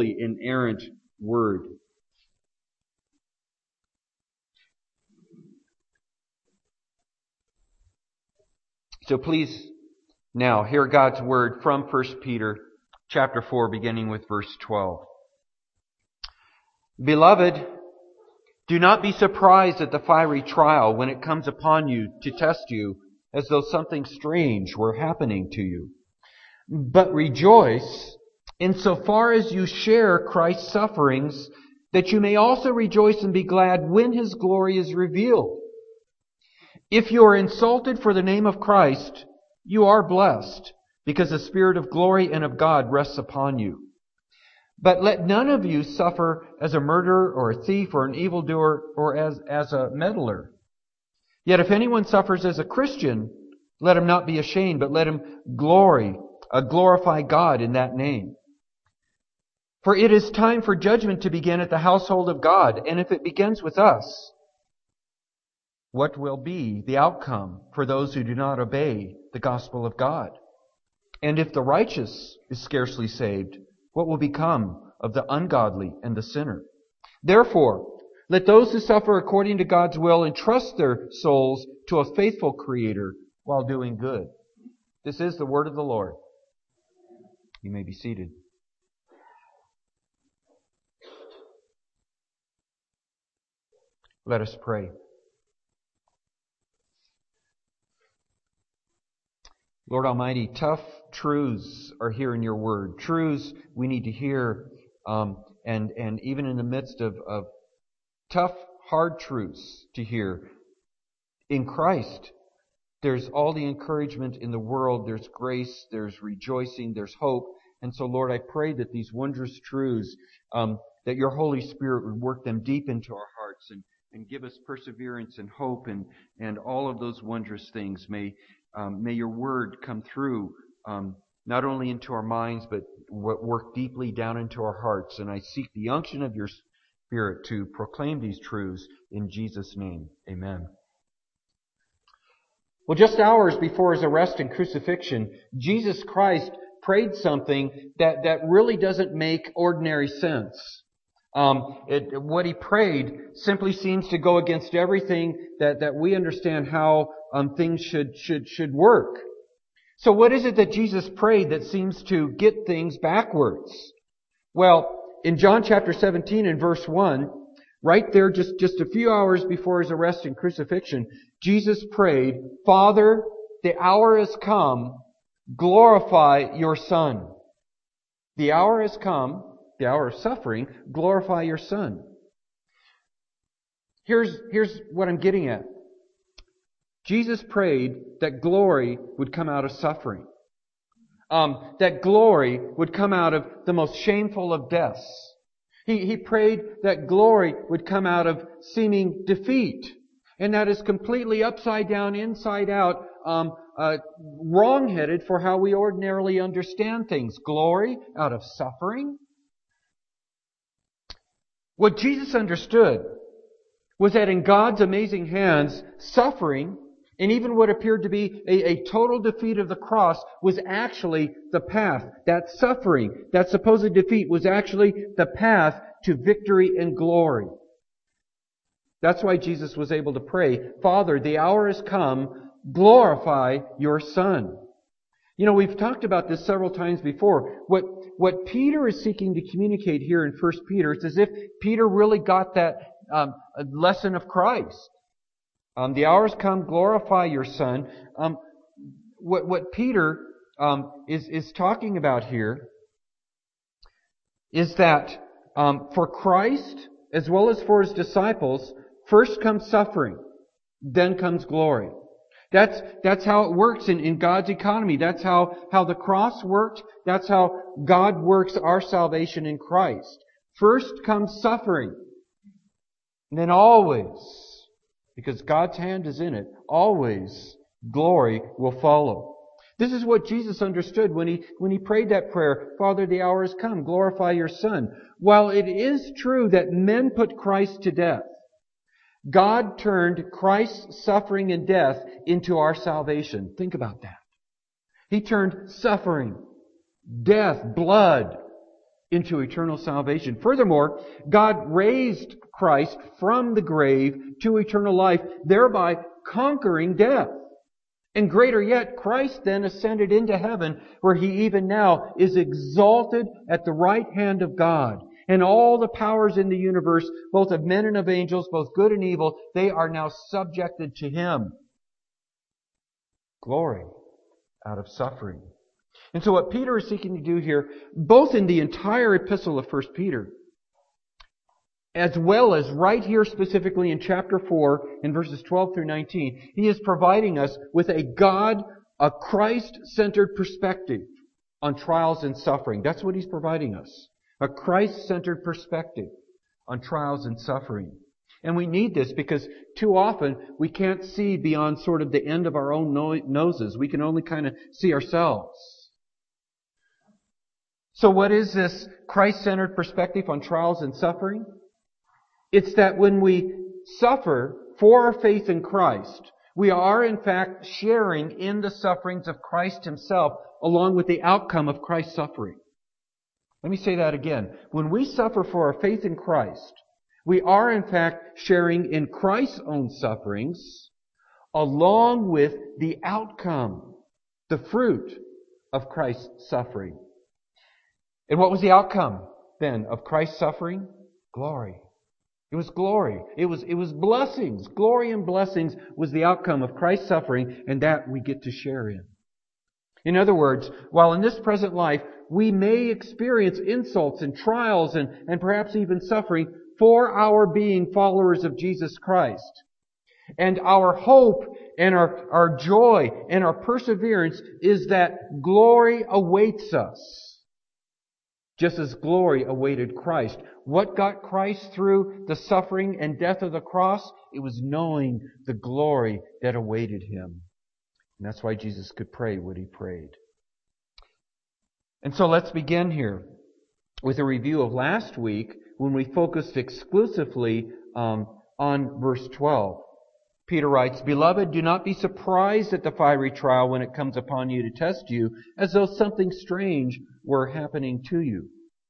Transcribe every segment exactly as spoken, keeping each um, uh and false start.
holy, inerrant Word. So please now hear God's Word from First Peter chapter four, beginning with verse twelve. Beloved, do not be surprised at the fiery trial when it comes upon you to test you, as though something strange were happening to you. But rejoice insofar as you share Christ's sufferings, that you may also rejoice and be glad when His glory is revealed. If you are insulted for the name of Christ, you are blessed, because the Spirit of glory and of God rests upon you. But let none of you suffer as a murderer or a thief or an evildoer or as, as a meddler. Yet if anyone suffers as a Christian, let him not be ashamed, but let him glory, uh, glorify God in that name. For it is time for judgment to begin at the household of God, and if it begins with us, what will be the outcome for those who do not obey the gospel of God? And if the righteous is scarcely saved, what will become of the ungodly and the sinner? Therefore, let those who suffer according to God's will entrust their souls to a faithful Creator while doing good. This is the word of the Lord. You may be seated. Let us pray. Lord Almighty, tough truths are here in your word. Truths we need to hear, um, and, and even in the midst of, of tough, hard truths to hear. In Christ, there's all the encouragement in the world. There's grace, there's rejoicing, there's hope. And so, Lord, I pray that these wondrous truths, um, that your Holy Spirit would work them deep into our hearts and, and give us perseverance and hope and, and all of those wondrous things. May Um, may your word come through, um, not only into our minds, but work deeply down into our hearts. And I seek the unction of your Spirit to proclaim these truths in Jesus' name. Amen. Well, just hours before his arrest and crucifixion, Jesus Christ prayed something that, that really doesn't make ordinary sense. Um, it, what he prayed simply seems to go against everything that, that we understand how um, things should, should, should work. So what is it that Jesus prayed that seems to get things backwards? Well, in John chapter seventeen and verse one, right there just, just a few hours before his arrest and crucifixion, Jesus prayed, Father, the hour has come, glorify your Son. The hour has come, the hour of suffering, glorify your Son. Here's, here's what I'm getting at. Jesus prayed that glory would come out of suffering. Um, that glory would come out of the most shameful of deaths. He, he prayed that glory would come out of seeming defeat. And that is completely upside down, inside out, um, uh, wrong-headed for how we ordinarily understand things. Glory out of suffering. What Jesus understood was that in God's amazing hands, suffering, and even what appeared to be a, a total defeat of the cross, was actually the path. That suffering, that supposed defeat, was actually the path to victory and glory. That's why Jesus was able to pray, Father, the hour has come, glorify your Son. You know, we've talked about this several times before. What, what Peter is seeking to communicate here in First Peter, it's as if Peter really got that um, lesson of Christ. Um, the hour has come, glorify your Son. Um, what, what Peter um, is, is talking about here is that um, for Christ, as well as for His disciples, first comes suffering, then comes glory. That's, that's how it works in, in God's economy. That's how, how the cross worked. That's how God works our salvation in Christ. First comes suffering. And then always, because God's hand is in it, always glory will follow. This is what Jesus understood when he, when he prayed that prayer, Father, the hour has come, glorify your Son. While it is true that men put Christ to death, God turned Christ's suffering and death into our salvation. Think about that. He turned suffering, death, blood into eternal salvation. Furthermore, God raised Christ from the grave to eternal life, thereby conquering death. And greater yet, Christ then ascended into heaven, where He even now is exalted at the right hand of God. And all the powers in the universe, both of men and of angels, both good and evil, they are now subjected to Him. Glory out of suffering. And so what Peter is seeking to do here, both in the entire epistle of First Peter, as well as right here specifically in chapter four, in verses twelve through nineteen, he is providing us with a God, a Christ-centered perspective on trials and suffering. That's what he's providing us. A Christ-centered perspective on trials and suffering. And we need this because too often we can't see beyond sort of the end of our own no- noses. We can only kind of see ourselves. So what is this Christ-centered perspective on trials and suffering? It's that when we suffer for our faith in Christ, we are in fact sharing in the sufferings of Christ Himself along with the outcome of Christ's suffering. Let me say that again. When we suffer for our faith in Christ, we are in fact sharing in Christ's own sufferings along with the outcome, the fruit of Christ's suffering. And what was the outcome then of Christ's suffering? Glory. It was glory. It was, it was blessings. Glory and blessings was the outcome of Christ's suffering, and that we get to share in. In other words, while in this present life we may experience insults and trials and, and perhaps even suffering for our being followers of Jesus Christ, and our hope and our, our joy and our perseverance is that glory awaits us. Just as glory awaited Christ. What got Christ through the suffering and death of the cross? It was knowing the glory that awaited Him. And that's why Jesus could pray what He prayed. And so let's begin here with a review of last week when we focused exclusively um, on verse twelve. Peter writes, "Beloved, do not be surprised at the fiery trial when it comes upon you to test you, as though something strange were happening to you."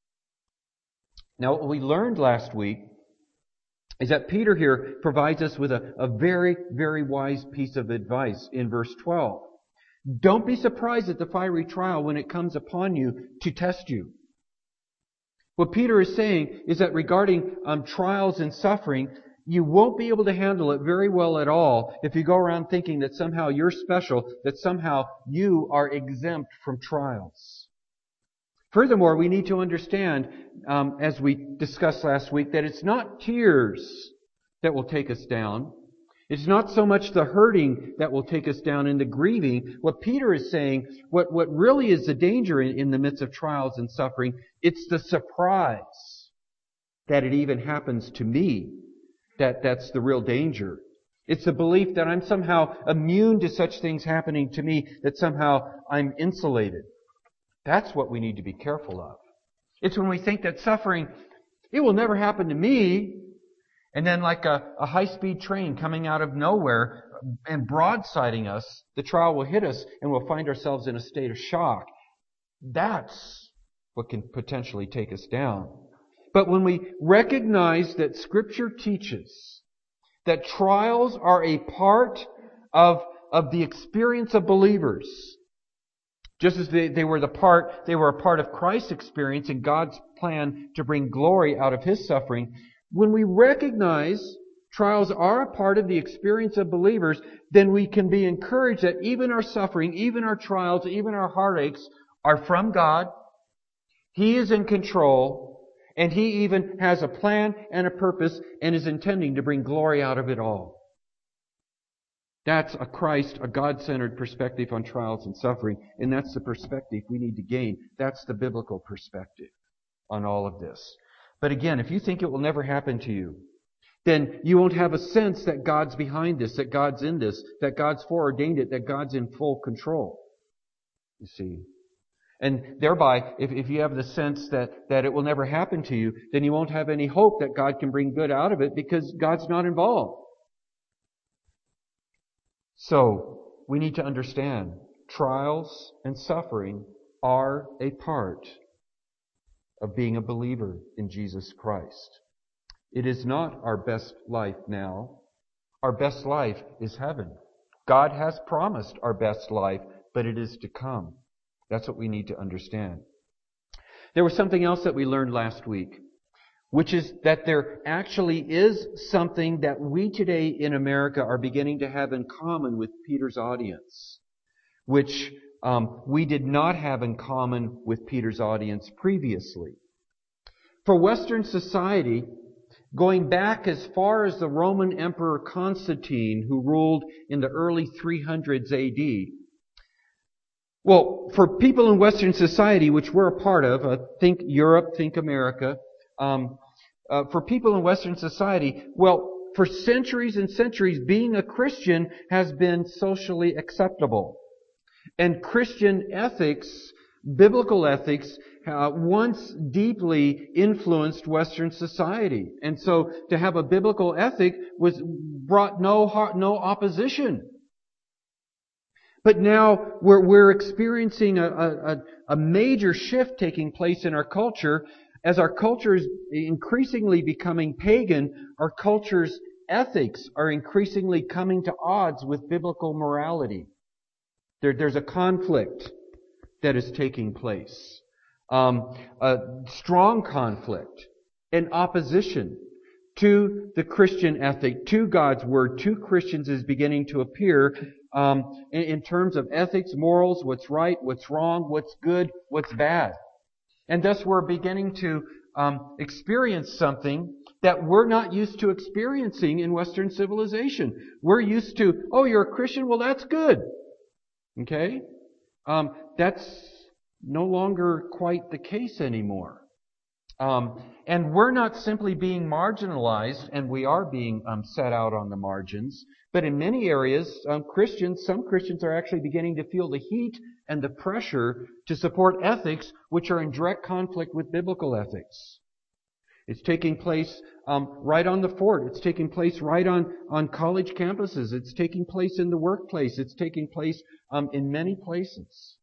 Now, what we learned last week is that Peter here provides us with a, a very, very wise piece of advice in verse twelve. Don't be surprised at the fiery trial when it comes upon you to test you. What Peter is saying is that regarding um, trials and suffering, you won't be able to handle it very well at all if you go around thinking that somehow you're special, that somehow you are exempt from trials. Furthermore, we need to understand, um, as we discussed last week, that it's not tears that will take us down. It's not so much the hurting that will take us down and the grieving. What Peter is saying, what, what really is the danger in, in the midst of trials and suffering, it's the surprise that it even happens to me. That that's the real danger. It's the belief that I'm somehow immune to such things happening to me, that somehow I'm insulated. That's what we need to be careful of. It's when we think that suffering, it will never happen to me, and then like a, a high-speed train coming out of nowhere and broadsiding us, the trial will hit us and we'll find ourselves in a state of shock. That's what can potentially take us down. But when we recognize that Scripture teaches that trials are a part of, of the experience of believers, just as they, they were the part, they were a part of Christ's experience and God's plan to bring glory out of His suffering, when we recognize trials are a part of the experience of believers, then we can be encouraged that even our suffering, even our trials, even our heartaches are from God. He is in control. And He even has a plan and a purpose and is intending to bring glory out of it all. That's a Christ, a God-centered perspective on trials and suffering. And that's the perspective we need to gain. That's the biblical perspective on all of this. But again, if you think it will never happen to you, then you won't have a sense that God's behind this, that God's in this, that God's foreordained it, that God's in full control. You see. And thereby, if, if you have the sense that, that it will never happen to you, then you won't have any hope that God can bring good out of it because God's not involved. So, we need to understand trials and suffering are a part of being a believer in Jesus Christ. It is not our best life now. Our best life is heaven. God has promised our best life, but it is to come. That's what we need to understand. There was something else that we learned last week, which is that there actually is something that we today in America are beginning to have in common with Peter's audience, which um, we did not have in common with Peter's audience previously. For Western society, going back as far as the Roman Emperor Constantine, who ruled in the early three hundreds A D, well, for people in Western society, which we're a part of, uh, think Europe, think America, um, uh, for people in Western society, well, for centuries and centuries, being a Christian has been socially acceptable. And Christian ethics, biblical ethics, uh, once deeply influenced Western society. And so to have a biblical ethic was brought no no opposition. But now we're, we're experiencing a, a, a major shift taking place in our culture. As our culture is increasingly becoming pagan, our culture's ethics are increasingly coming to odds with biblical morality. There, there's a conflict that is taking place. Um, a strong conflict and opposition to the Christian ethic, to God's Word, to Christians is beginning to appear um, in, in terms of ethics, morals, what's right, what's wrong, what's good, what's bad. And thus we're beginning to um, experience something that we're not used to experiencing in Western civilization. We're used to, oh, you're a Christian? Well, that's good. Okay? Um, that's no longer quite the case anymore. Um, and we're not simply being marginalized, and we are being um, set out on the margins, but in many areas, um, Christians, some Christians are actually beginning to feel the heat and the pressure to support ethics which are in direct conflict with biblical ethics. It's taking place um, right on the fort. It's taking place right on, on college campuses. It's taking place in the workplace. It's taking place um, in many places.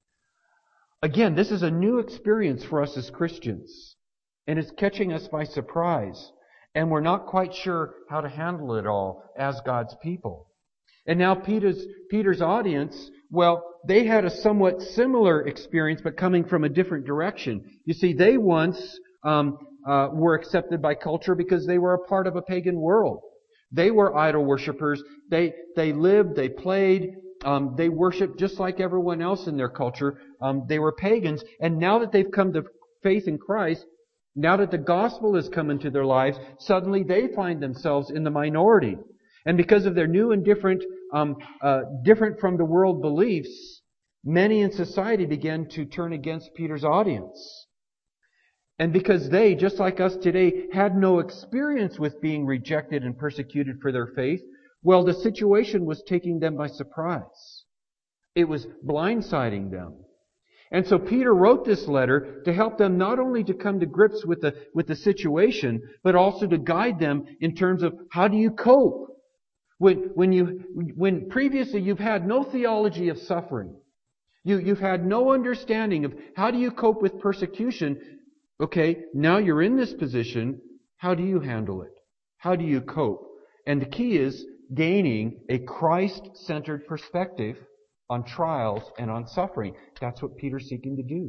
Again, this is a new experience for us as Christians. And it's catching us by surprise. And we're not quite sure how to handle it all as God's people. And now Peter's, Peter's audience, well, they had a somewhat similar experience, but coming from a different direction. You see, they once um, uh, were accepted by culture because they were a part of a pagan world. They were idol worshippers. They, they lived, they played, um, they worshiped just like everyone else in their culture. Um, they were pagans. And now that they've come to faith in Christ, now that the gospel has come into their lives, suddenly they find themselves in the minority. And because of their new and different, um, uh, different from the world beliefs, many in society began to turn against Peter's audience. And because they, just like us today, had no experience with being rejected and persecuted for their faith, well, the situation was taking them by surprise. It was blindsiding them. And so Peter wrote this letter to help them not only to come to grips with the, with the situation, but also to guide them in terms of how do you cope? When, when you, when previously you've had no theology of suffering, you, you've had no understanding of how do you cope with persecution. Okay, now you're in this position. How do you handle it? How do you cope? And the key is gaining a Christ-centered perspective on trials and on suffering. That's what Peter's seeking to do.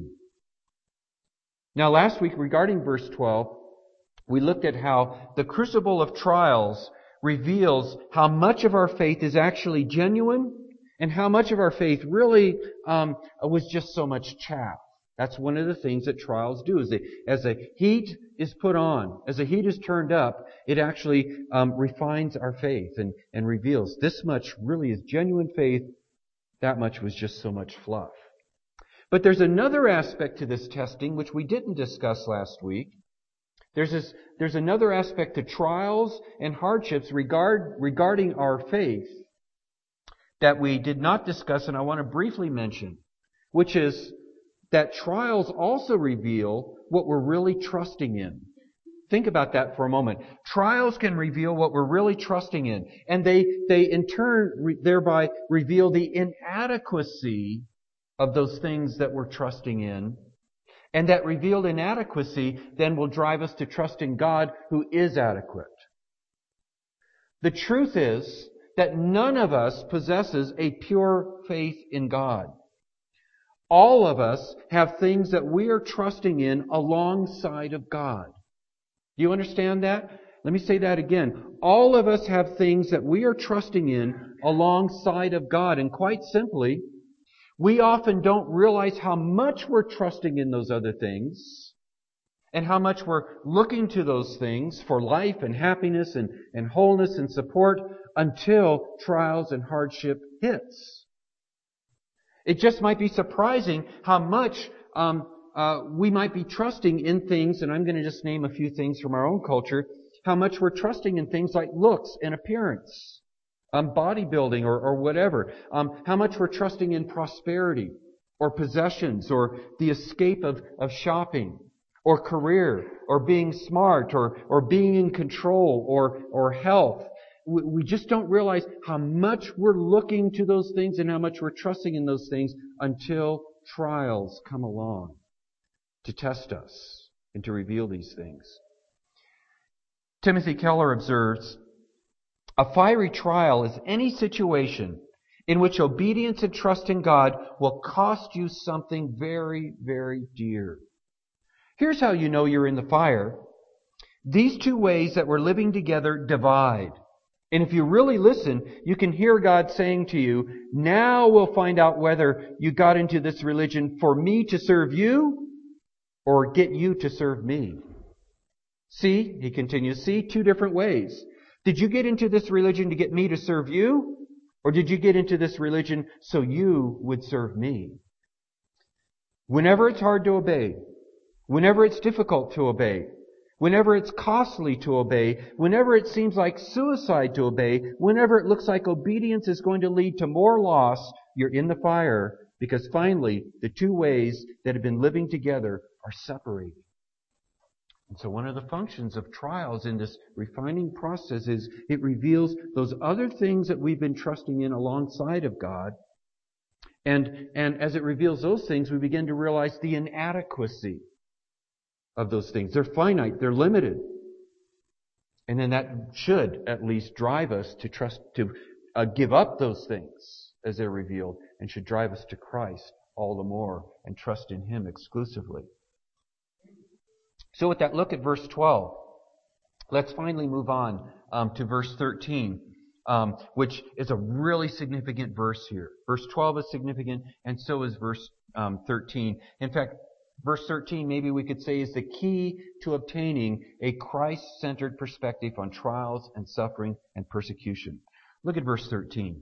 Now, last week, regarding verse twelve, we looked at how the crucible of trials reveals how much of our faith is actually genuine and how much of our faith really um, was just so much chaff. That's one of the things that trials do. Is they, as the heat is put on, as the heat is turned up, it actually um, refines our faith and, and reveals this much really is genuine faith. That much was just so much fluff. But there's another aspect to this testing which we didn't discuss last week. There's this, there's another aspect to trials and hardships regard, regarding our faith that we did not discuss, and I want to briefly mention, which is that trials also reveal what we're really trusting in. Think about that for a moment. Trials can reveal what we're really trusting in. And they, they in turn re- thereby reveal the inadequacy of those things that we're trusting in. And that revealed inadequacy then will drive us to trust in God who is adequate. The truth is that none of us possesses a pure faith in God. All of us have things that we are trusting in alongside of God. Do you understand that? Let me say that again. All of us have things that we are trusting in alongside of God. And quite simply, we often don't realize how much we're trusting in those other things and how much we're looking to those things for life and happiness and, and wholeness and support until trials and hardship hits. It just might be surprising how much um, uh, we might be trusting in things, and I'm going to just name a few things from our own culture, how much we're trusting in things like looks and appearance, um, bodybuilding or, or whatever, um, how much we're trusting in prosperity or possessions or the escape of, of shopping or career or being smart or, or being in control or, or health. We just don't realize how much we're looking to those things and how much we're trusting in those things until trials come along to test us and to reveal these things. Timothy Keller observes, a fiery trial is any situation in which obedience and trust in God will cost you something very, very dear. Here's how you know you're in the fire. These two ways that we're living together divide. And if you really listen, you can hear God saying to you, now we'll find out whether you got into this religion for me to serve you or get you to serve me. See, he continues, see, two different ways. Did you get into this religion to get me to serve you? Or did you get into this religion so you would serve me? Whenever it's hard to obey, whenever it's difficult to obey, whenever it's costly to obey, whenever it seems like suicide to obey, whenever it looks like obedience is going to lead to more loss, you're in the fire because finally the two ways that have been living together are separated. And so one of the functions of trials in this refining process is it reveals those other things that we've been trusting in alongside of God. And, and as it reveals those things, we begin to realize the inadequacy of those things. They're finite, they're limited. And then that should at least drive us to trust, to uh, give up those things as they're revealed, and should drive us to Christ all the more and trust in Him exclusively. So with that, look at verse twelve. Let's finally move on um, to verse thirteen, um, which is a really significant verse here. Verse twelve is significant, and so is verse um, thirteen. In fact, verse thirteen, maybe we could say, is the key to obtaining a Christ-centered perspective on trials and suffering and persecution. Look at verse thirteen.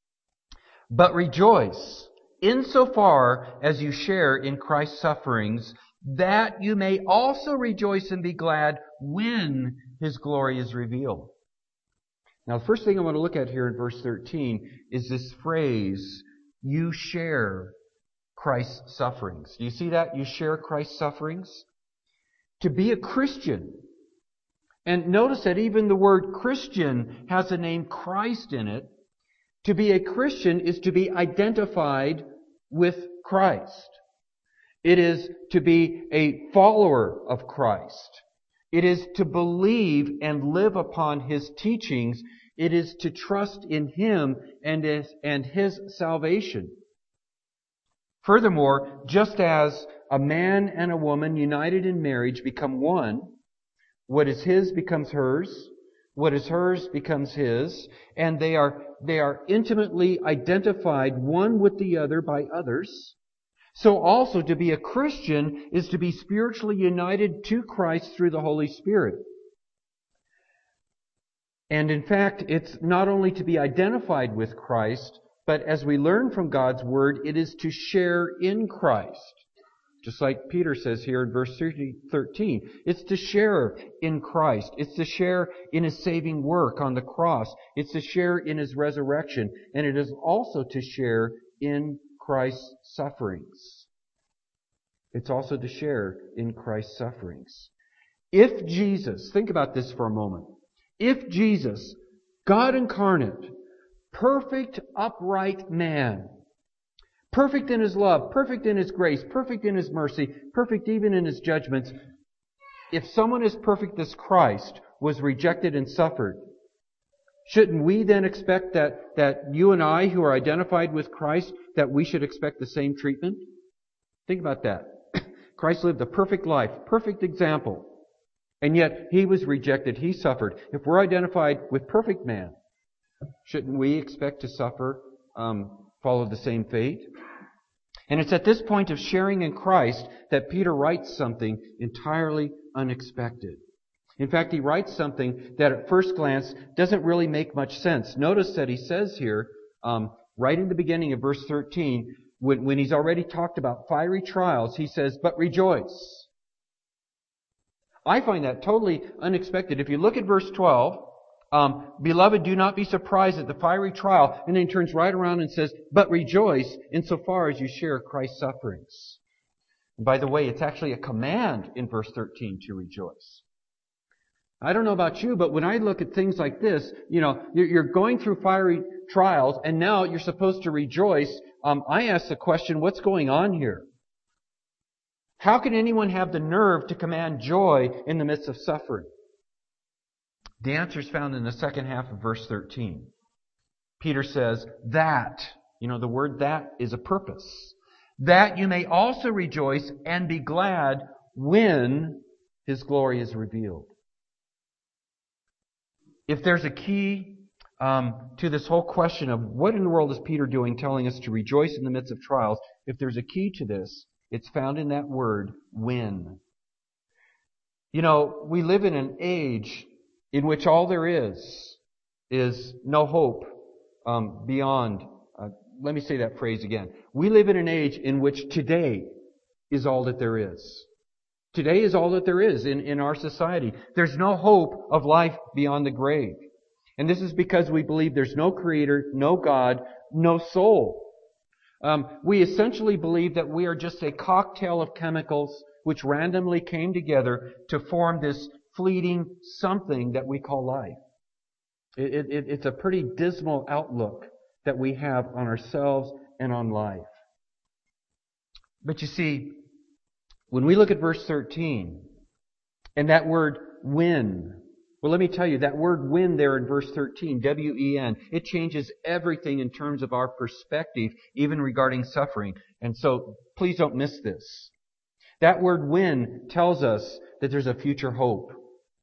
But rejoice insofar as you share in Christ's sufferings, that you may also rejoice and be glad when His glory is revealed. Now, the first thing I want to look at here in verse thirteen is this phrase, you share Christ's sufferings. Do you see that? You share Christ's sufferings. To be a Christian, and notice that even the word Christian has the name Christ in it. To be a Christian is to be identified with Christ. It is to be a follower of Christ. It is to believe and live upon His teachings. It is to trust in Him and His, and His salvation. Furthermore, just as a man and a woman united in marriage become one, what is his becomes hers, what is hers becomes his, and they are, they are intimately identified one with the other by others. So also to be a Christian is to be spiritually united to Christ through the Holy Spirit. And in fact, it's not only to be identified with Christ, but as we learn from God's Word, it is to share in Christ. Just like Peter says here in verse thirteen. It's to share in Christ. It's to share in His saving work on the cross. It's to share in His resurrection. And it is also to share in Christ's sufferings. It's also to share in Christ's sufferings. If Jesus, think about this for a moment. If Jesus, God incarnate, perfect, upright man, perfect in His love, perfect in His grace, perfect in His mercy, perfect even in His judgments. If someone as perfect as Christ was rejected and suffered, shouldn't we then expect that, that you and I who are identified with Christ, that we should expect the same treatment? Think about that. Christ lived a perfect life, perfect example, and yet He was rejected, He suffered. If we're identified with perfect man, shouldn't we expect to suffer, um, follow the same fate? And it's at this point of sharing in Christ that Peter writes something entirely unexpected. In fact, he writes something that at first glance doesn't really make much sense. Notice that he says here, um, right in the beginning of verse thirteen, when, when he's already talked about fiery trials, he says, "But rejoice." I find that totally unexpected. If you look at verse twelve, um, "Beloved, do not be surprised at the fiery trial," and then he turns right around and says, "But rejoice insofar as you share Christ's sufferings." And by the way, it's actually a command in verse thirteen to rejoice. I don't know about you, but when I look at things like this, you know, you're going through fiery trials, and now you're supposed to rejoice. Um, I ask the question, what's going on here? How can anyone have the nerve to command joy in the midst of suffering? The answer is found in the second half of verse thirteen. Peter says, that, you know, the word that is a purpose, that you may also rejoice and be glad when His glory is revealed. If there's a key um, to this whole question of what in the world is Peter doing telling us to rejoice in the midst of trials, if there's a key to this, it's found in that word, when. You know, we live in an age in which all there is is no hope um, beyond. Uh, let me say that phrase again. We live in an age in which today is all that there is. Today is all that there is in, in our society. There's no hope of life beyond the grave. And this is because we believe there's no Creator, no God, no soul. Um, we essentially believe that we are just a cocktail of chemicals which randomly came together to form this fleeting something that we call life. It, it, it's a pretty dismal outlook that we have on ourselves and on life. But you see, when we look at verse thirteen, and that word when, well, let me tell you, that word when there in verse thirteen, W E N, it changes everything in terms of our perspective, even regarding suffering. And so, please don't miss this. That word when tells us that there's a future hope.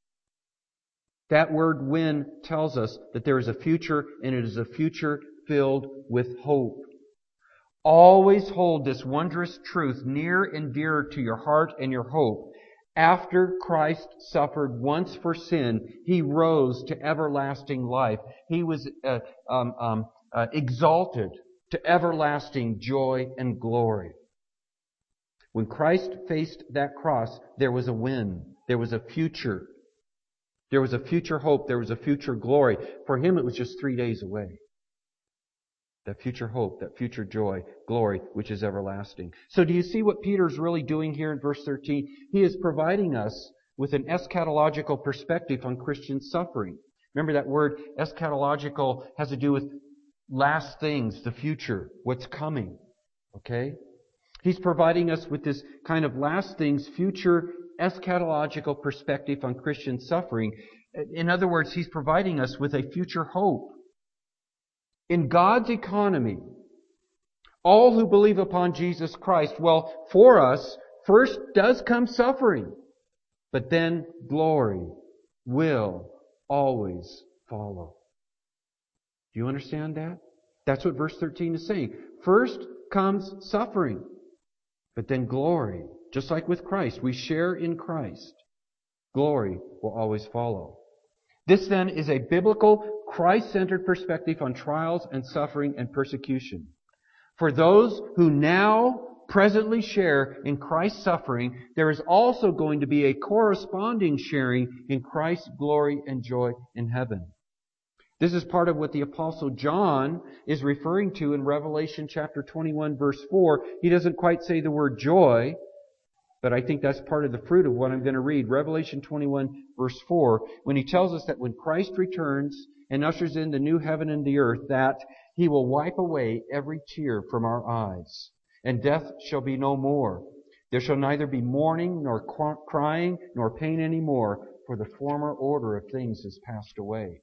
That word when tells us that there is a future, and it is a future filled with hope. Always hold this wondrous truth near and dear to your heart and your hope. After Christ suffered once for sin, He rose to everlasting life. He was uh, um, um, uh, exalted to everlasting joy and glory. When Christ faced that cross, there was a win. There was a future. There was a future hope. There was a future glory. For Him, it was just three days away. That future hope, that future joy, glory, which is everlasting. So do you see what Peter's really doing here in verse thirteen? He is providing us with an eschatological perspective on Christian suffering. Remember that word eschatological has to do with last things, the future, what's coming. Okay? He's providing us with this kind of last things, future eschatological perspective on Christian suffering. In other words, He's providing us with a future hope. In God's economy, all who believe upon Jesus Christ, well, for us, first does come suffering, but then glory will always follow. Do you understand that? That's what verse thirteen is saying. First comes suffering, but then glory. Just like with Christ, we share in Christ. Glory will always follow. This then is a biblical, Christ-centered perspective on trials and suffering and persecution. For those who now presently share in Christ's suffering, there is also going to be a corresponding sharing in Christ's glory and joy in heaven. This is part of what the Apostle John is referring to in Revelation chapter twenty-one, verse four. He doesn't quite say the word joy, but I think that's part of the fruit of what I'm going to read. Revelation twenty-one, verse four, when he tells us that when Christ returns and ushers in the new heaven and the earth, that He will wipe away every tear from our eyes, and death shall be no more. There shall neither be mourning, nor crying, nor pain any more, for the former order of things has passed away.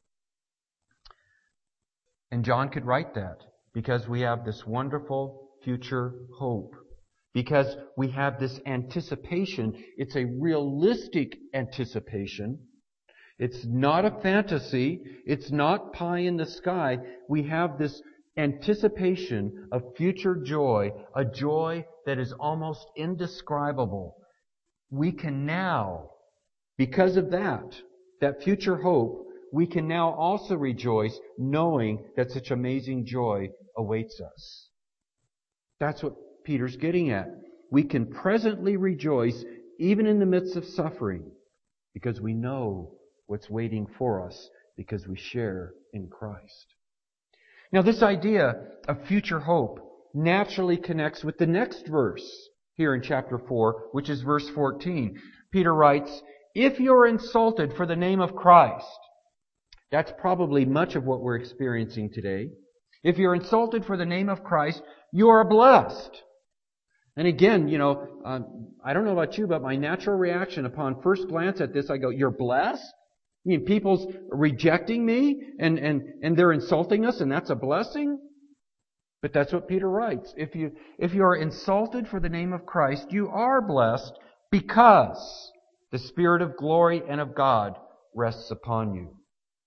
And John could write that because we have this wonderful future hope. Because we have this anticipation. It's a realistic anticipation. It's not a fantasy. It's not pie in the sky. We have this anticipation of future joy, a joy that is almost indescribable. We can now, because of that, that future hope, we can now also rejoice knowing that such amazing joy awaits us. That's what Peter's getting at. We can presently rejoice even in the midst of suffering because we know what's waiting for us because we share in Christ. Now, this idea of future hope naturally connects with the next verse here in chapter four, which is verse fourteen. Peter writes, "If you're insulted for the name of Christ," that's probably much of what we're experiencing today. If you're insulted for the name of Christ, you are blessed. And again, you know, uh, I don't know about you, but my natural reaction upon first glance at this, I go, "You're blessed? You mean people's rejecting me and, and, and they're insulting us and that's a blessing?" But that's what Peter writes. If you, if you are insulted for the name of Christ, you are blessed because the Spirit of glory and of God rests upon you.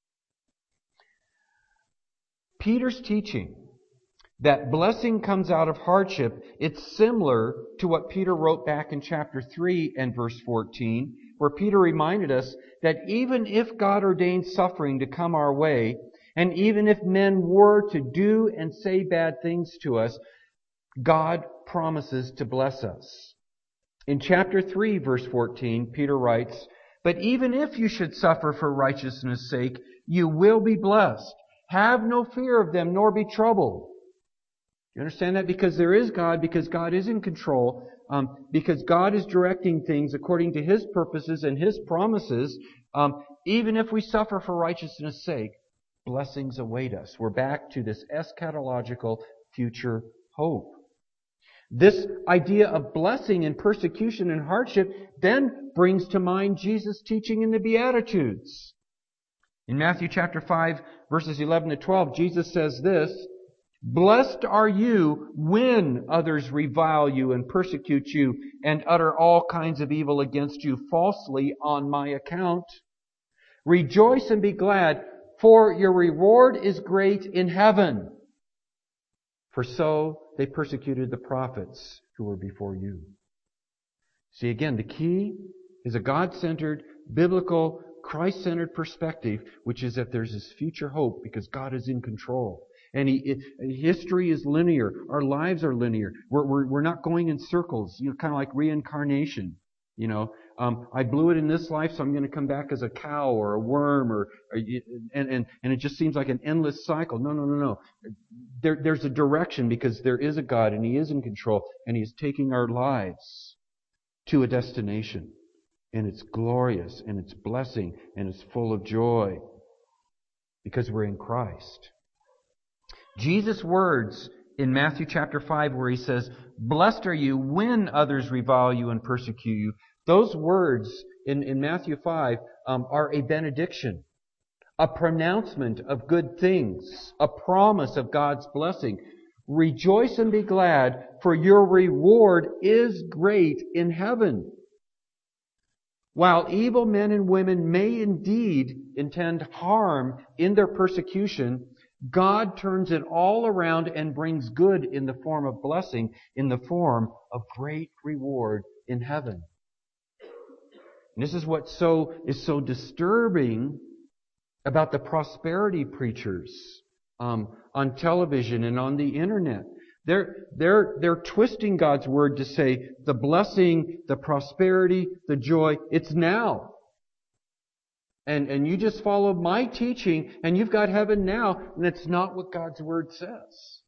Peter's teaching that blessing comes out of hardship, it's similar to what Peter wrote back in chapter three and verse fourteen, where Peter reminded us that even if God ordained suffering to come our way, and even if men were to do and say bad things to us, God promises to bless us. In chapter three, verse fourteen, Peter writes, "But even if you should suffer for righteousness' sake, you will be blessed. Have no fear of them, nor be troubled." You understand that? Because there is God, because God is in control, um, because God is directing things according to His purposes and His promises, um, even if we suffer for righteousness' sake, blessings await us. We're back to this eschatological future hope. This idea of blessing and persecution and hardship then brings to mind Jesus' teaching in the Beatitudes. In Matthew chapter five, verses eleven to twelve, Jesus says this, "Blessed are you when others revile you and persecute you and utter all kinds of evil against you falsely on my account. Rejoice and be glad, for your reward is great in heaven. For so they persecuted the prophets who were before you." See, again, the key is a God-centered, biblical, Christ-centered perspective, which is that there's this future hope because God is in control. And he, it, history is linear. Our lives are linear. We're, we're, we're not going in circles, you know, kind of like reincarnation. You know, um, I blew it in this life, so I'm going to come back as a cow or a worm, or, or and, and and it just seems like an endless cycle. No, no, no, no. There, there's a direction because there is a God, and He is in control, and He's taking our lives to a destination, and it's glorious, and it's blessing, and it's full of joy because we're in Christ. Jesus' words in Matthew chapter five, where He says, "Blessed are you when others revile you and persecute you," those words in, in Matthew five um, are a benediction, a pronouncement of good things, a promise of God's blessing. Rejoice and be glad, for your reward is great in heaven. While evil men and women may indeed intend harm in their persecution, God turns it all around and brings good in the form of blessing, in the form of great reward in heaven. And this is what so is so disturbing about the prosperity preachers um, on television and on the internet. They're, they're, they're twisting God's word to say the blessing, the prosperity, the joy, it's now. And, and you just follow my teaching and you've got heaven now. And it's not what God's word says.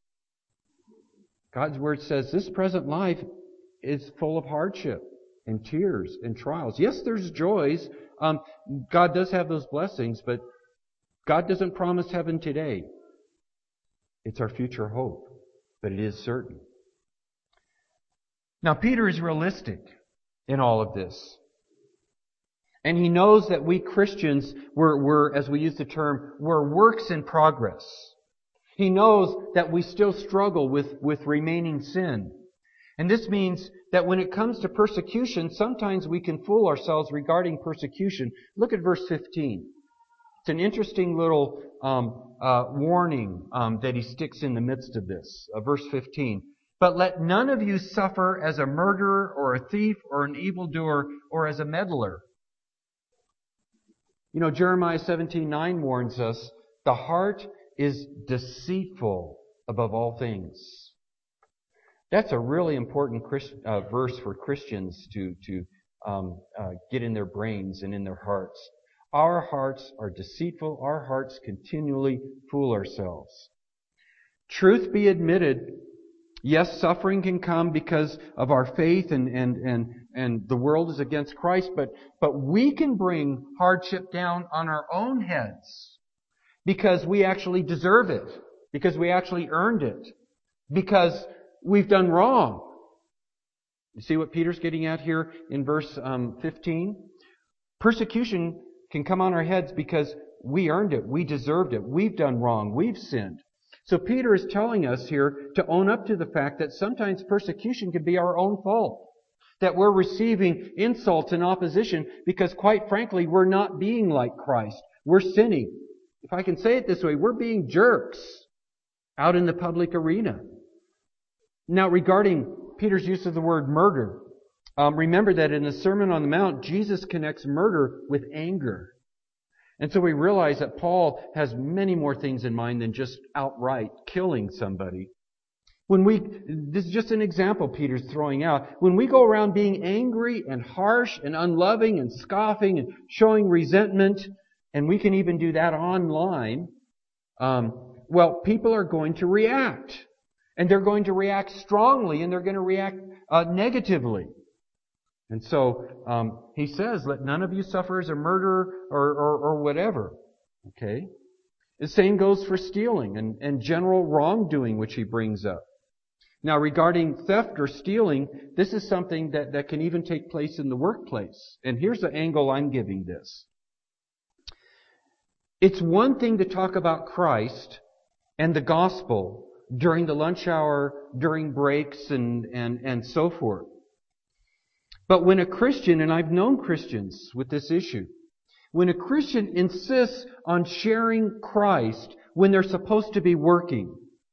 God's word says this present life is full of hardship and tears and trials. Yes, there's joys. Um, God does have those blessings, but God doesn't promise heaven today. It's our future hope, but it is certain. Now, Peter is realistic in all of this. And he knows that we Christians, we're, we're, as we use the term, we're works in progress. He knows that we still struggle with, with remaining sin. And this means that when it comes to persecution, sometimes we can fool ourselves regarding persecution. Look at verse fifteen. It's an interesting little um, uh, warning um, that he sticks in the midst of this. Uh, verse fifteen. But let none of you suffer as a murderer or a thief or an evildoer or as a meddler. You know, Jeremiah seventeen nine warns us, the heart is deceitful above all things. That's a really important Christ, uh, verse for Christians to, to um, uh, get in their brains and in their hearts. Our hearts are deceitful. Our hearts continually fool ourselves. Truth be admitted, yes, suffering can come because of our faith and, and, and, and the world is against Christ, but, but we can bring hardship down on our own heads because we actually deserve it, because we actually earned it, because we've done wrong. You see what Peter's getting at here in verse um, fifteen? Persecution can come on our heads because we earned it, we deserved it, we've done wrong, we've sinned. So Peter is telling us here to own up to the fact that sometimes persecution can be our own fault. That we're receiving insults and opposition because, quite frankly, we're not being like Christ. We're sinning. If I can say it this way, we're being jerks out in the public arena. Now, regarding Peter's use of the word murder, um, remember that in the Sermon on the Mount, Jesus connects murder with anger. And so we realize that Paul has many more things in mind than just outright killing somebody. When we, this is just an example Peter's throwing out. When we go around being angry and harsh and unloving and scoffing and showing resentment, and we can even do that online, um, well, people are going to react. And they're going to react strongly, and they're going to react uh, negatively. And so um, he says, let none of you suffer as a murderer or, or, or whatever. Okay? The same goes for stealing and, and general wrongdoing, which he brings up. Now, regarding theft or stealing, this is something that, that can even take place in the workplace. And here's the angle I'm giving this. It's one thing to talk about Christ and the gospel during the lunch hour, during breaks, and, and, and so forth. But when a Christian, and I've known Christians with this issue, when a Christian insists on sharing Christ when they're supposed to be working,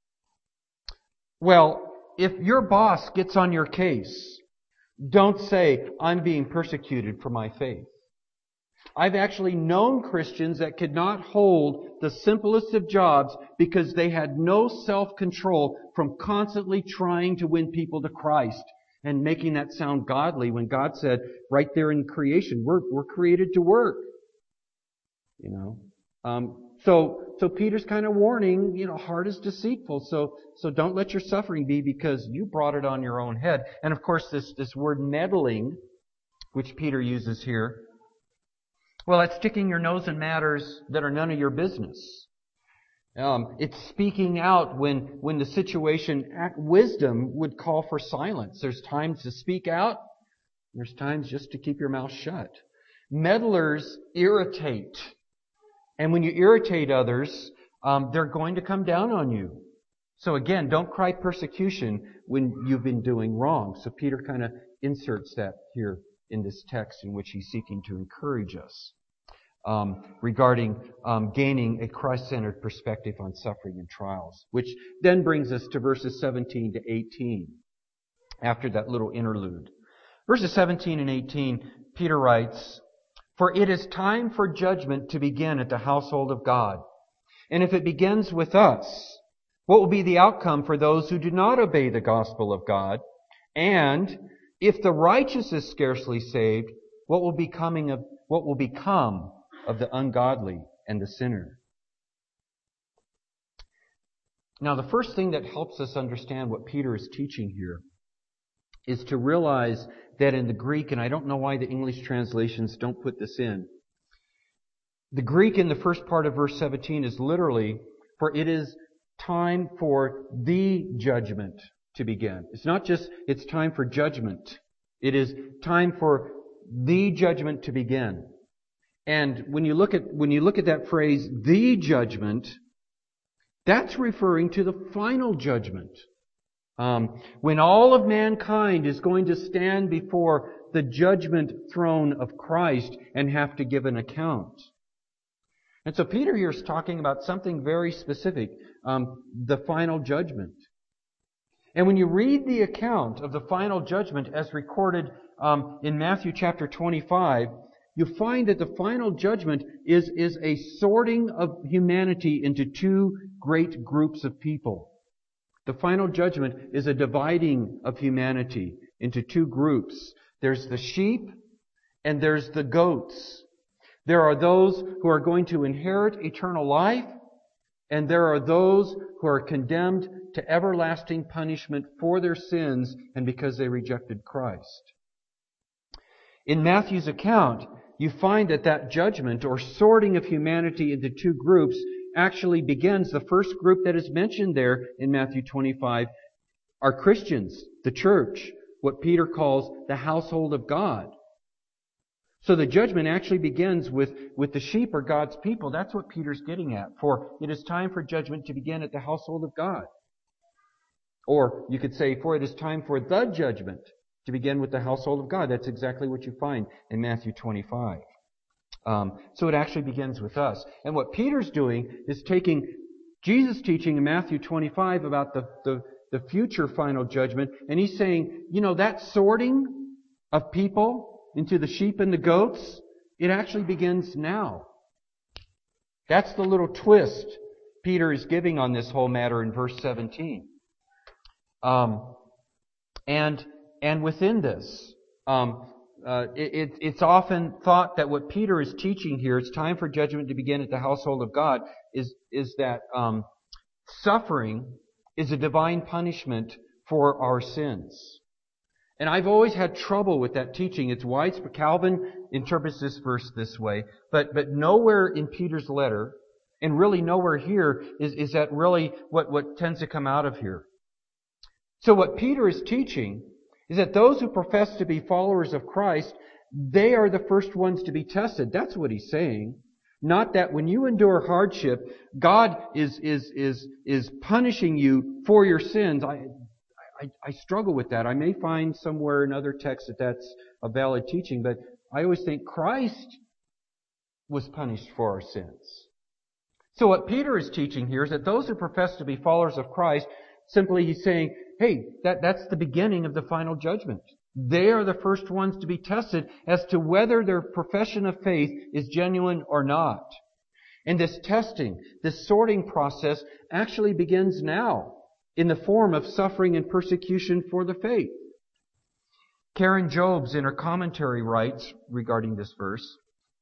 well, if your boss gets on your case, don't say, I'm being persecuted for my faith. I've actually known Christians that could not hold the simplest of jobs because they had no self-control from constantly trying to win people to Christ and making that sound godly when God said right there in creation, we're, we're created to work. You know, um, so so Peter's kind of warning, you know, heart is deceitful, so so don't let your suffering be because you brought it on your own head. And of course, this this word meddling, which Peter uses here, well, it's sticking your nose in matters that are none of your business. Um, it's speaking out when when the situation, wisdom would call for silence. There's times to speak out. There's times just to keep your mouth shut. Meddlers irritate. And when you irritate others, um, they're going to come down on you. So again, don't cry persecution when you've been doing wrong. So Peter kind of inserts that here in this text in which he's seeking to encourage us um, regarding um, gaining a Christ-centered perspective on suffering and trials, which then brings us to verses seventeen to eighteen after that little interlude. Verses seventeen and eighteen, Peter writes, "For it is time for judgment to begin at the household of God. And if it begins with us, what will be the outcome for those who do not obey the gospel of God? And if the righteous is scarcely saved, what will becoming of what will become of the ungodly and the sinner?" Now, the first thing that helps us understand what Peter is teaching here is to realize that in the Greek, and I don't know why the English translations don't put this in, the Greek in the first part of verse seventeen is literally, "For it is time for the judgment to begin. It's not just it's time for judgment. It is time for the judgment to begin. And when you look at when you look at that phrase, the judgment, that's referring to the final judgment. Um, when all of mankind is going to stand before the judgment throne of Christ and have to give an account. And so Peter here is talking about something very specific, um, the final judgment. And when you read the account of the final judgment as recorded um, in Matthew chapter twenty-five, you find that the final judgment is, is a sorting of humanity into two great groups of people. The final judgment is a dividing of humanity into two groups. There's the sheep and there's the goats. There are those who are going to inherit eternal life, and there are those who are condemned to everlasting punishment for their sins and because they rejected Christ. In Matthew's account, you find that that judgment or sorting of humanity into two groups actually begins. The first group that is mentioned there in Matthew twenty-five are Christians, the church, what Peter calls the household of God. So the judgment actually begins with, with the sheep or God's people. That's what Peter's getting at. For it is time for judgment to begin at the household of God. Or you could say, for it is time for the judgment to begin with the household of God. That's exactly what you find in Matthew twenty-five. Um, so it actually begins with us. And what Peter's doing is taking Jesus' teaching in Matthew twenty-five about the, the, the future final judgment, and he's saying, you know, that sorting of people into the sheep and the goats, it actually begins now. That's the little twist Peter is giving on this whole matter in verse seventeen. Um, and and within this, um, uh, it, it's often thought that what Peter is teaching here, it's time for judgment to begin at the household of God, is is that um, suffering is a divine punishment for our sins. And I've always had trouble with that teaching. It's widespread. Calvin interprets this verse this way, but but nowhere in Peter's letter, and really nowhere here, is, is that really what, what tends to come out of here. So what Peter is teaching is that those who profess to be followers of Christ, they are the first ones to be tested. That's what he's saying. Not that when you endure hardship, God is is is is punishing you for your sins. I I, I struggle with that. I may find somewhere in other texts that that's a valid teaching, but I always think Christ was punished for our sins. So what Peter is teaching here is that those who profess to be followers of Christ, simply he's saying, hey, that, that's the beginning of the final judgment. They are the first ones to be tested as to whether their profession of faith is genuine or not. And this testing, this sorting process actually begins now, in the form of suffering and persecution for the faith. Karen Jobes, in her commentary, writes regarding this verse,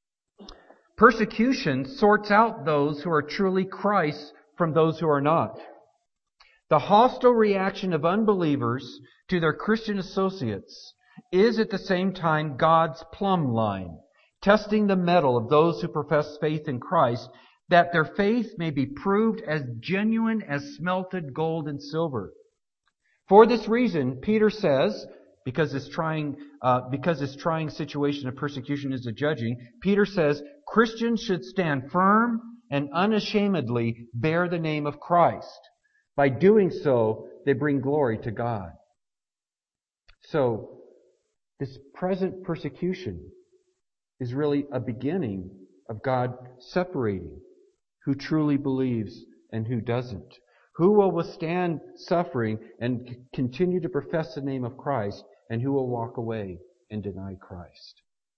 persecution sorts out those who are truly Christ's from those who are not. The hostile reaction of unbelievers to their Christian associates is at the same time God's plumb line, testing the mettle of those who profess faith in Christ, that their faith may be proved as genuine as smelted gold and silver. For this reason, Peter says, because this trying, uh, because this trying situation of persecution is a judging, Peter says Christians should stand firm and unashamedly bear the name of Christ. By doing so, they bring glory to God. So, this present persecution is really a beginning of God separating who truly believes and who doesn't. Who will withstand suffering and c- continue to profess the name of Christ, and who will walk away and deny Christ.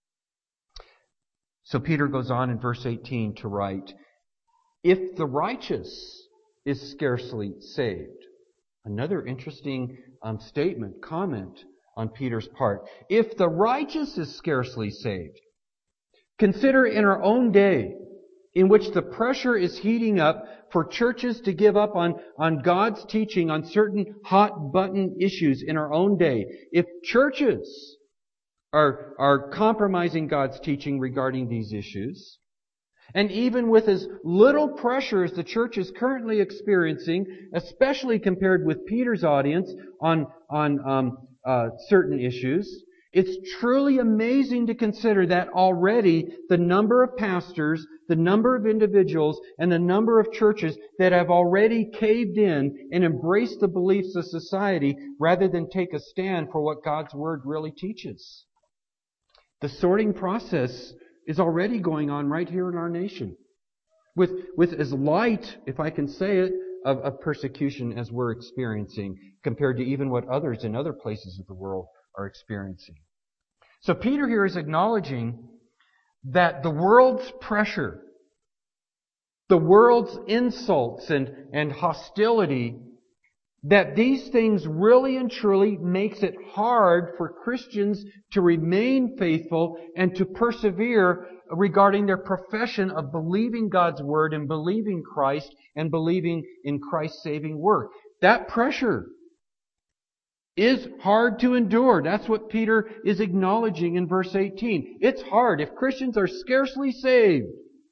So Peter goes on in verse eighteen to write, if the righteous is scarcely saved. Another interesting um, statement, comment on Peter's part. If the righteous is scarcely saved, consider in our own day, in which the pressure is heating up for churches to give up on, on God's teaching on certain hot-button issues in our own day. If churches are, are compromising God's teaching regarding these issues, And even with as little pressure as the church is currently experiencing, especially compared with Peter's audience on, on um, uh, certain issues, it's truly amazing to consider that already the number of pastors, the number of individuals, and the number of churches that have already caved in and embraced the beliefs of society rather than take a stand for what God's Word really teaches. The sorting process is already going on right here in our nation. With, with as light, if I can say it, of, of persecution as we're experiencing compared to even what others in other places of the world are experiencing. So Peter here is acknowledging that the world's pressure, the world's insults and, and hostility, that these things really and truly makes it hard for Christians to remain faithful and to persevere regarding their profession of believing God's Word and believing Christ and believing in Christ's saving work. That pressure is hard to endure. That's what Peter is acknowledging in verse eighteen. It's hard. If Christians are scarcely saved,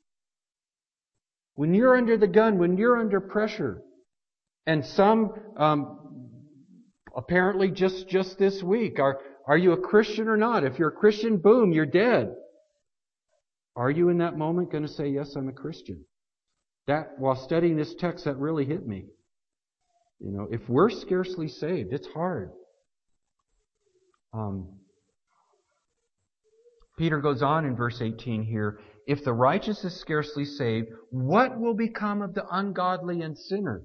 when you're under the gun, when you're under pressure, and some, um, apparently just, just this week, are, are you a Christian or not? If you're a Christian, boom, you're dead. Are you in that moment going to say, yes, I'm a Christian? That, while studying this text, that really hit me. You know, if we're scarcely saved, it's hard. Um, Peter goes on in verse eighteen here, if the righteous is scarcely saved, what will become of the ungodly and sinner?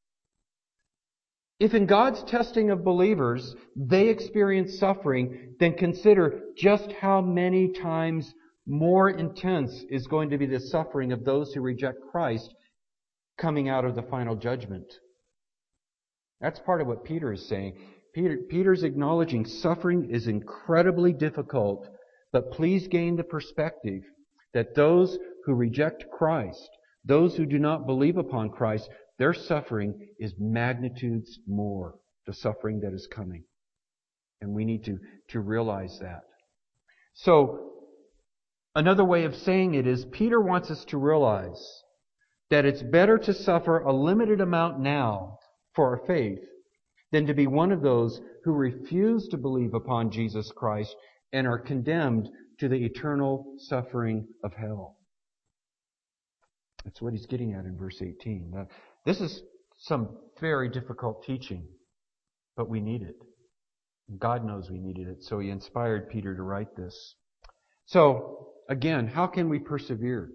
If in God's testing of believers, they experience suffering, then consider just how many times more intense is going to be the suffering of those who reject Christ coming out of the final judgment. That's part of what Peter is saying. Peter, Peter's acknowledging suffering is incredibly difficult, but please gain the perspective that those who reject Christ, those who do not believe upon Christ, their suffering is magnitudes more, the suffering that is coming. And we need to, to realize that. So, another way of saying it is, Peter wants us to realize that it's better to suffer a limited amount now for our faith than to be one of those who refuse to believe upon Jesus Christ and are condemned to the eternal suffering of hell. That's what he's getting at in verse eighteen. Now, this is some very difficult teaching, but we need it. God knows we needed it, so he inspired Peter to write this. So, again, how can we persevere?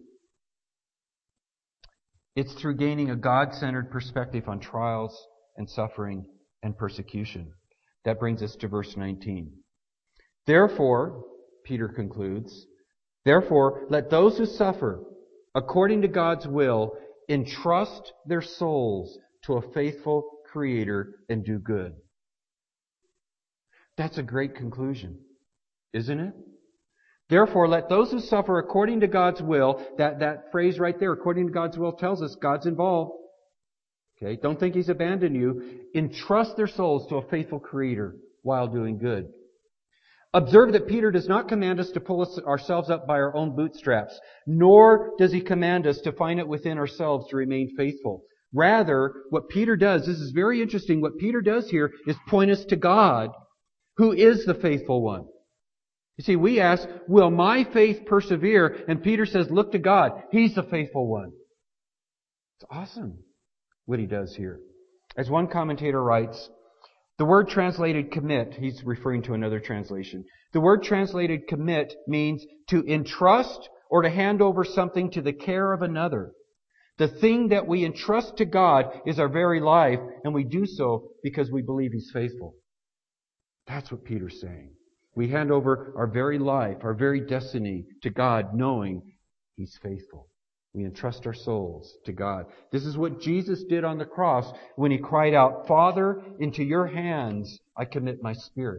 It's through gaining a God-centered perspective on trials and suffering and persecution. That brings us to verse nineteen. Therefore, Peter concludes, therefore, let those who suffer according to God's will entrust their souls to a faithful Creator and do good. That's a great conclusion, isn't it? Therefore, let those who suffer according to God's will, that, that phrase right there, according to God's will, tells us God's involved. Okay, don't think He's abandoned you. Entrust their souls to a faithful Creator while doing good. Observe that Peter does not command us to pull us, ourselves up by our own bootstraps, nor does he command us to find it within ourselves to remain faithful. Rather, what Peter does, this is very interesting, what Peter does here is point us to God, who is the faithful one. You see, we ask, will my faith persevere? And Peter says, look to God. He's the faithful one. It's awesome what he does here. As one commentator writes, the word translated commit, he's referring to another translation. The word translated commit means to entrust or to hand over something to the care of another. The thing that we entrust to God is our very life, and we do so because we believe He's faithful. That's what Peter's saying. We hand over our very life, our very destiny to God, knowing He's faithful. We entrust our souls to God. This is what Jesus did on the cross when He cried out, Father, into your hands I commit my spirit.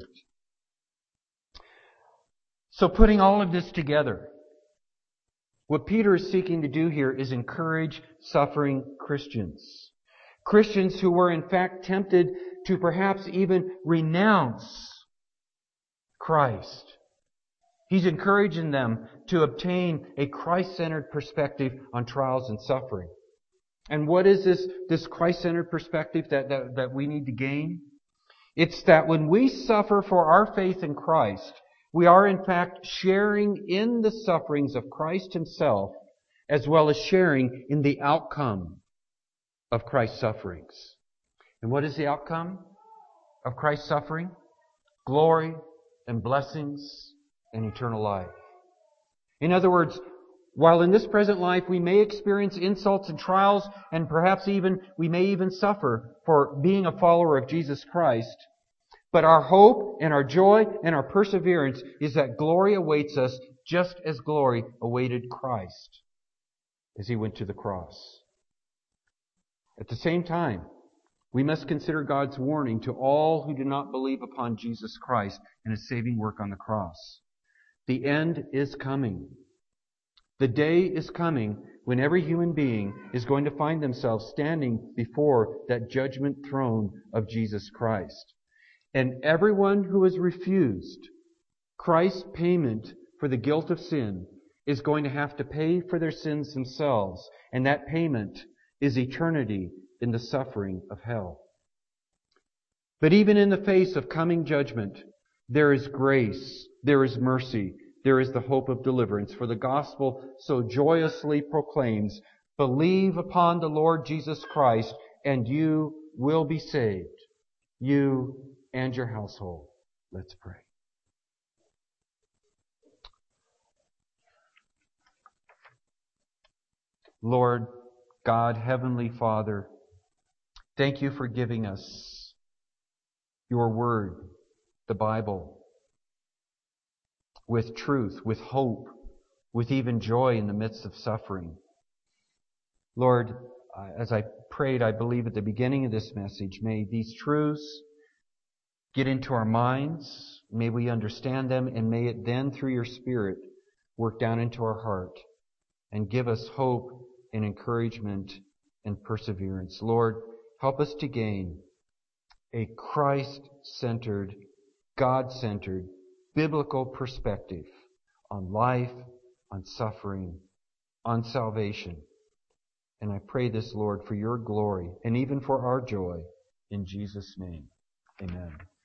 So putting all of this together, what Peter is seeking to do here is encourage suffering Christians. Christians who were in fact tempted to perhaps even renounce Christ. He's encouraging them to obtain a Christ-centered perspective on trials and suffering. And what is this, this Christ-centered perspective that, that, that we need to gain? It's that when we suffer for our faith in Christ, we are in fact sharing in the sufferings of Christ Himself, as well as sharing in the outcome of Christ's sufferings. And what is the outcome of Christ's suffering? Glory and blessings and eternal life. In other words, while in this present life we may experience insults and trials, and perhaps even we may even suffer for being a follower of Jesus Christ, but our hope and our joy and our perseverance is that glory awaits us just as glory awaited Christ as He went to the cross. At the same time, we must consider God's warning to all who do not believe upon Jesus Christ and His saving work on the cross. The end is coming. The day is coming when every human being is going to find themselves standing before that judgment throne of Jesus Christ. And everyone who has refused Christ's payment for the guilt of sin is going to have to pay for their sins themselves. And that payment is eternity in the suffering of hell. But even in the face of coming judgment, there is grace, there is mercy, there is the hope of deliverance. For the gospel so joyously proclaims, believe upon the Lord Jesus Christ and you will be saved, you and your household. Let's pray. Lord God, Heavenly Father, thank you for giving us your word, the Bible, with truth, with hope, with even joy in the midst of suffering. Lord, as I prayed, I believe at the beginning of this message, may these truths get into our minds, may we understand them, and may it then, through your Spirit, work down into our heart and give us hope and encouragement and perseverance. Lord, help us to gain a Christ-centered, God-centered, biblical perspective on life, on suffering, on salvation. And I pray this, Lord, for your glory and even for our joy. In Jesus' name, amen.